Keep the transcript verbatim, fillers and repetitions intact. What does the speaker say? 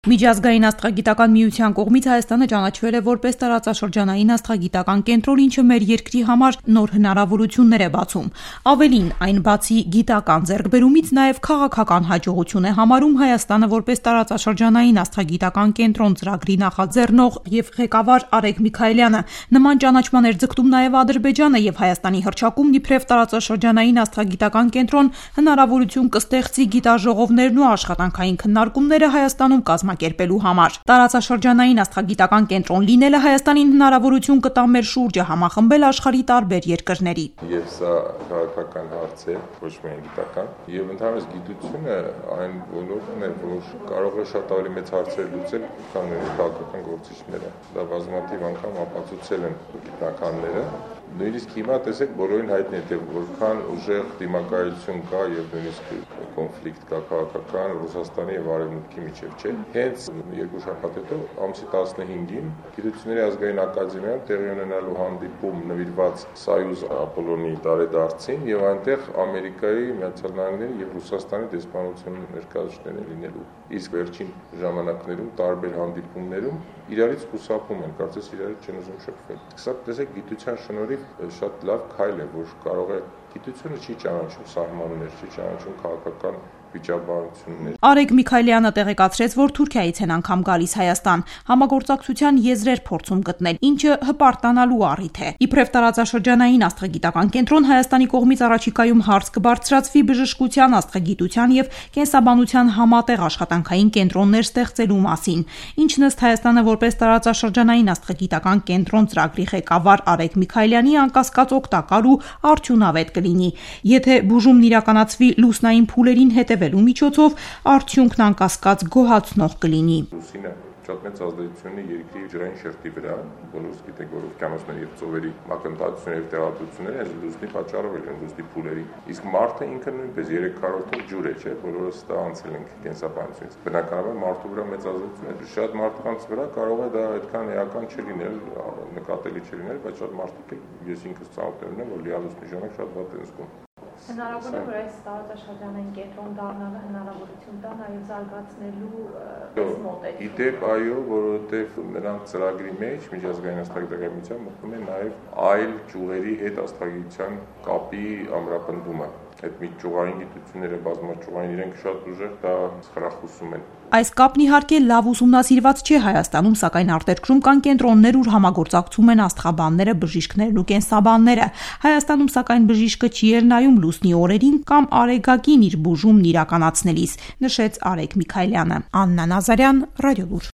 Միջազգային աստղագիտական միության կողմից Հայաստանը ճանաչվել է որպես տարածաշրջանային աստղագիտական կենտրոն, ինչը մեր երկրի համար նոր հնարավորություններ է բացում։ Ավելին, այն բացի գիտական ձեռքբերումից նաև քաղաքական հաջողություն է համարում Հայաստանը որպես տարածաշրջանային աստղագիտական կենտրոն ծրագրի նախաձեռնող և ղեկավար Արեգ Միքայելյանը։ Նման ճանաչման էր ձգտում նաև Ադրբեջանը, և Հայաստանի հռչակումն իբրև տարածաշրջանային աստղագիտական կենտրոն հնարավորություն կստեղծի գիտաժողովներն ու աշխատանքային քննարկումները Հայաստանում կազմակերպելու համար։ Տարածաշրջանային աստղագիտական կենտրոն լինելը Հայաստանին հնարավորություն կտա մեր շուրջը համախմբել աշխարհի տարբեր երկրների։ Եվ սա քաղաքական հարց է, ոչ միայն գիտական, եւ ընդհանրապես գիտությունը այն ոլորտն է, որ կարող է շատ ավելի մեծ հարցեր լուծել, քան քաղաքական գործիչները։ Դա բազմաթիվ անգամ ապացուցել են գիտնականները։ Նույնիսկ հիմա տեսեք բոլորին հայտնի է, թե որքան ուժեղ դիմակայություն կա եւ նույնիսկ կոնֆլիկտ կա քաղաքական Ռուսաստանի եւ Արևմուտքի միջեւ, չէ՞։ Հենց երկու շաբաթ հետո ամսի տասնհինգին Գիտությունների ազգային ակադեմիայում տեղի ունենալու հանդիպում նվիրված Սոյուզ Ապոլոնի տարեդարձին եւ այնտեղ Ամերիկայի, Միացյալ Նահանգների եւ Ռուսաստանի դեսպանության ներկայացուցիչները լինելու։ Իսկ վերջին ժամանակներում տարբեր հանդիպումներում իրարից խուսափում են, կարծես իրարից չեն ուզում շփվել։ Սա տեսեք գիտության շնորհիվ շատ լավ քայլ է, որ կարող է գիտությունը չի ճանաչում սահմաններ, չի ճանաչում քաղաքական վիճաբանություններ։ Արեգ Միքայելյանը տեղեկացրեց, որ Թուրքիայից են անգամ գալիս Հայաստան, համագործակցության եզրեր փորձում գտնել, ինչը հպարտանալու առիթ է։ Իբրև տարածաշրջանային աստղագիտական կենտրոն Հայաստանի կողմից առաջիկայում հարց կբարձրացվի բժշկության, աստղագիտության եւ կենսաբանության համատեղ աշխատանքային կենտրոններ ստեղծելու մասին, ինչն ըստ Հայաստանը որպես տարածաշրջանային աստղագիտական կենտրոն ծրագրի ղեկավար Արեգ Միքայելյանի անկասկած օգտակար ու արդյունավետ կլինի։ Եթե բուժումն իրականացվի լուսնային փուլերին հետևելու միջոցով, արդյունքն անկասկած գոհացնող կլինի։ Լուսինը շատ մեծ ազդեցություն ունի երկրի ջրային շերտի վրա, բոլորս գիտենք, որ օվկիանոսների եւ ծովերի մակընթացությունը եւ տեղատությունները այս լուսնի պատճառով են, լուսնի փուլերի։ Իսկ մարդը ինքը նույնպես երեք քառորդով ջուր է, չէ՞, բոլորս դա անցել ենք կենսաբանությունից։ Բնականաբար մարդու վրա մեծ ազդեցություն է։ Շատ մարդկանց վրա կարող է դա այդքան էական չլինել, նկատելի չլինել, բայց շատ մարդիկ էլ, ես ինքս ծանոթ եմ, որ լիալուսնի ժամանակ շատ վատ են զգում։ Հնարավոր է, որ այս տարածաշրջանային կենտրոն դառնալը հնարավորություն տա նաև զարգացնելու այս մոդելը։ Իդեպ այո, որովհետև նրանց ծրագրի մեջ միջազգային աստղագիտական միության մտնում է նաև այլ ճյուղերի հետ աստղագիտության կապի ամրապնդումը։ Այդ միջճյուղային գիտությունները, բազմաճյուղային իրենք շատ ուժեղ դա խրախուսում են։ Այս կապն իհարկե լավ ուսումնասիրված չէ Հայաստանում, սակայն արտերկրում կան կենտրոններ, ուր համագործակցում են աստղաբանները, բժիշկներն ու կենսաբանները։ Հայաստանում սակայն բժիշկը չի էլ նայում լուսնի օրերին կամ արեգակին իր բուժումն իրականացնելիս, նշեց Արեգ Միքայելյանը։ Աննա Նազարյան, Ռադիոլուր։